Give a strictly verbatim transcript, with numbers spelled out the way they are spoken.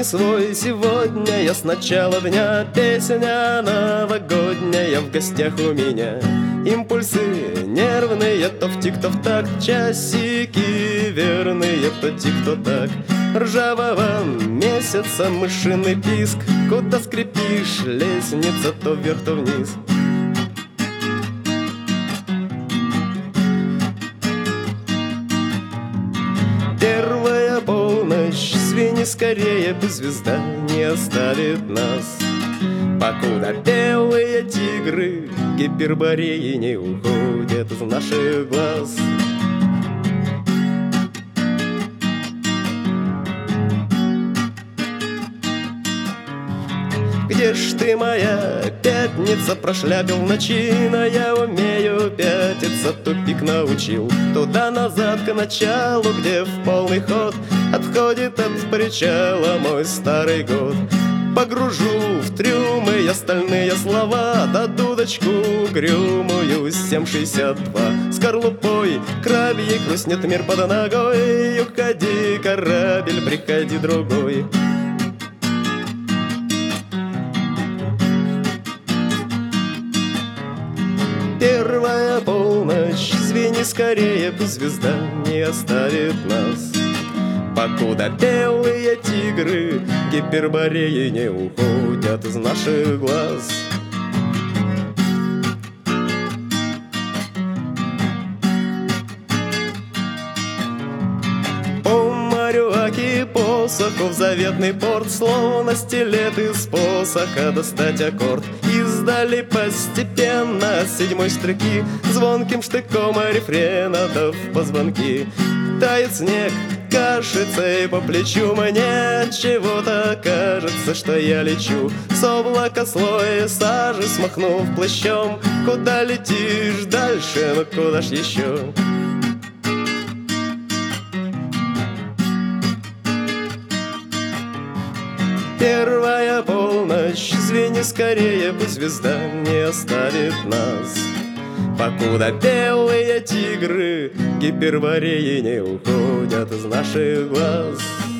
не свой сегодня я с начала дня. Песня новогодняя в гостях у меня. Импульсы нервные, то в тик, то в такт. Часики верные, то тик, то так. Ржавого месяца мышиный писк. Куда скрипишь, лестница то вверх, то вниз. Первая полночь, звени скорее, пусть звезда не оставит нас. Покуда белые тигры гипербореи не уходят из наших глаз. Где ж ты, моя пятница, прошляпил в ночи, но я умею пятиться, тупик научил. Туда-назад к началу, где в полный ход отходит от причала мой старый год. Погружу в трюмы я стальные слова, да дудочку угрюмую семь шестьдесят два. Скорлупой крабьей хрустнет мир под ногой. Уходи, корабль, приходи другой. Первая полночь, звени скорее, пусть звезда не оставит нас. Покуда белые тигры гипербореи не уходят из наших глаз. По морю Аки посохов заветный порт, словно стилет из посоха достать аккорд. Издали постепенно от седьмой строки звонким штыком рефрена да в позвонки. Тает снег, кашится и по плечу мне чего-то кажется, что я лечу с облака слоя сажи, смахнув плащом. Куда летишь дальше, ну куда ж еще? Первая полночь, звени скорее, пусть звезда не оставит нас. Покуда белые тигры гипербореи не уходят из наших глаз.